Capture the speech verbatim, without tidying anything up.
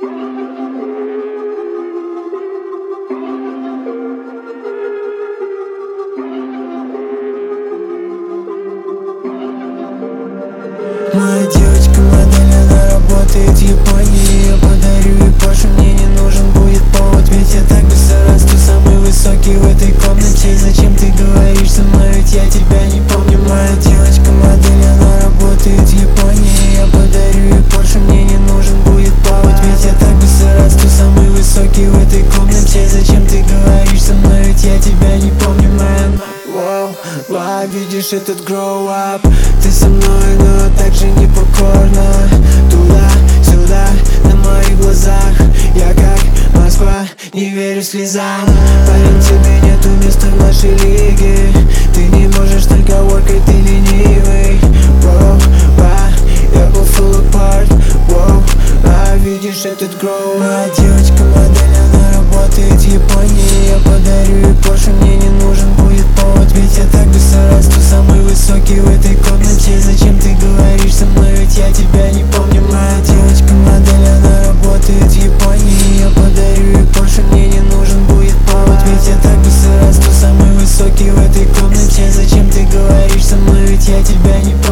Моя девочка модель, она работает в Японии. Я подарю ей Porsche, мне не нужен будет повод. Ведь я так быстро расту, самый высокий в этой комнате. Зачем ты говоришь со мной, ведь я тебя не помню. Моя девочка модель, она работает в Японии. Я подарю ей Porsche, мне не нужен будет повод. Ведь я так быстро расту, самый высокий в этой комнате. Зачем ты говоришь со мной, ведь я тебя не помню, man. Воу, wow, видишь этот grow up. Ты со мной, но так же непокорно. Туда-сюда, на моих глазах. Я как Москва, не верю слезам. Парень, тебе нету места в нашей лиге. Ты не можешь только workать, ты ленивый. Воу, wow, я был full apart. Воу, wow, видишь этот grow up. Моя девочка модель, она работает в Японии. Я подарю ей Porsche, мне не нужен будет повод. Ведь я так быстро расту, самый высокий в этой комнате. Зачем ты говоришь со мной, ведь я тебя не помню. Моя девочка модель, она работает в Японии. Я подарю ей Porsche, мне не нужен будет повод. Ведь я так быстро расту, самый высокий в этой комнате. Зачем ты говоришь со мной, ведь я тебя не помню.